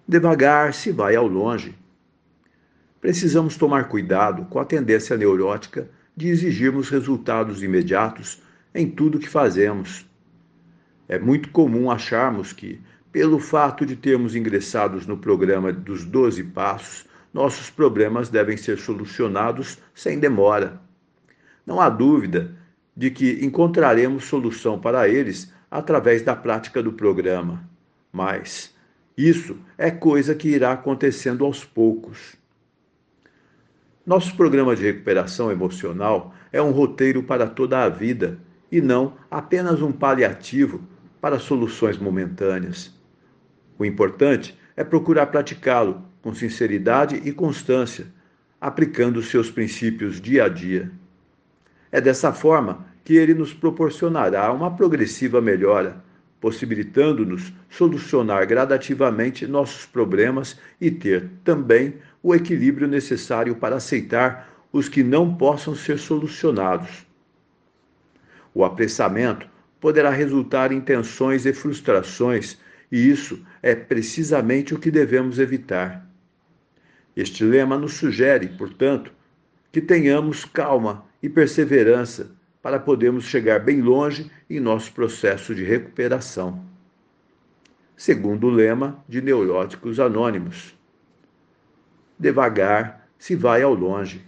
Devagar se vai ao longe. Precisamos tomar cuidado com a tendência neurótica de exigirmos resultados imediatos em tudo que fazemos. É muito comum acharmos que, pelo fato de termos ingressados no programa dos 12 passos, nossos problemas devem ser solucionados sem demora. Não há dúvida de que encontraremos solução para eles através da prática do programa, mas isso é coisa que irá acontecendo aos poucos. Nosso programa de recuperação emocional é um roteiro para toda a vida e não apenas um paliativo para soluções momentâneas. O importante é procurar praticá-lo com sinceridade e constância, aplicando seus princípios dia a dia. É dessa forma que ele nos proporcionará uma progressiva melhora, possibilitando-nos solucionar gradativamente nossos problemas e ter também o equilíbrio necessário para aceitar os que não possam ser solucionados. O apressamento poderá resultar em tensões e frustrações, e isso é precisamente o que devemos evitar. Este lema nos sugere, portanto, que tenhamos calma e perseverança para podermos chegar bem longe em nosso processo de recuperação. Segundo o lema de Neuróticos Anônimos: devagar se vai ao longe.